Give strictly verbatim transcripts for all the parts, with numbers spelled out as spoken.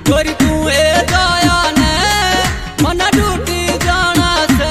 गोरी तू ए जाया ने मन ड्यूटी जाना से।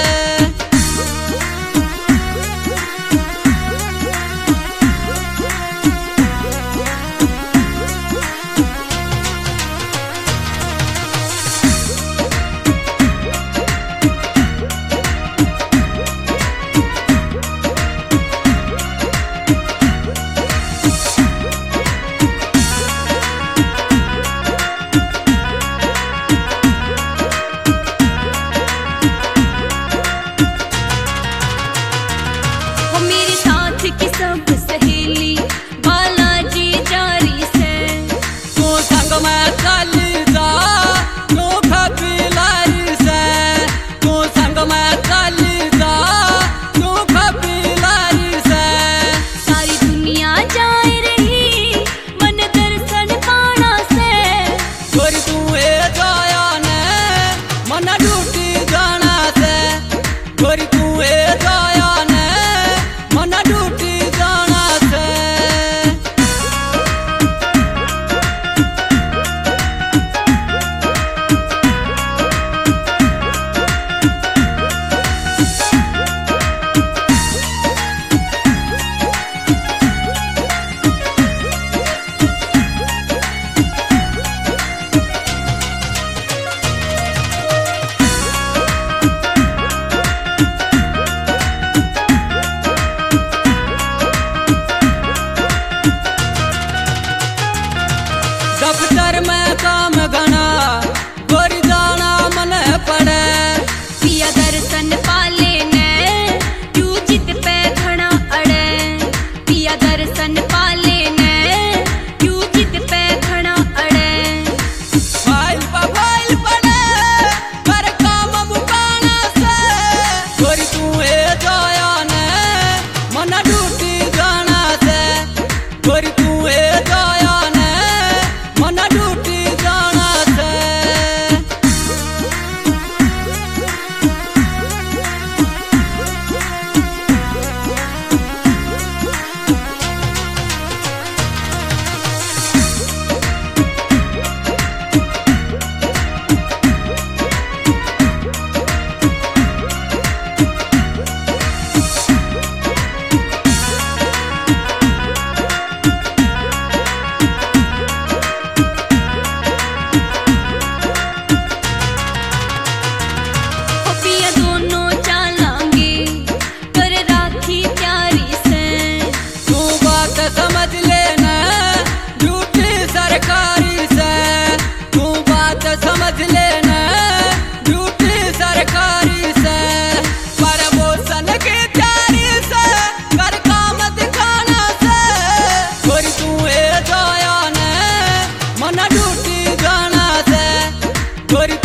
की सब सहेली बालाजी जारी से तू संग में चली जा तू खपीलारी से। तू संग में चली जा तू खपीलारी से। सारी दुनिया जाए रही मन दर्शन पाना से। गोरी तू ए जाया ने मन ड्यूटी जाना से। गोरी तू ए जाया ने मन ड्यूटी जाना से। दफ्तर में काम घना गोरी जाना मन पड़े। पिया दर्शन पाले ने क्यों जित पे घना अड़े। पिया दर्शन पाले ने क्यों जित पे घना अड़े। फाइल पर फाइल पड़े कर काम मुकाना से। गोरी तू ए जाया ने मन ड्यूटी जाना से। गोरी तू ए जाया ने मन ड्यूटी जाना से। पिया दोनों चालांगे कर राखी प्यारी से। तू बात समझ लेना ड्यूटी सरकारी से। तू बात समझ लेना ड्यूटी सरकारी से। प्रमोशन की तैयारी से कर काम दिखाना से। गोरी तू ए जाया ने मन ड्यूटी जाना से। गोरी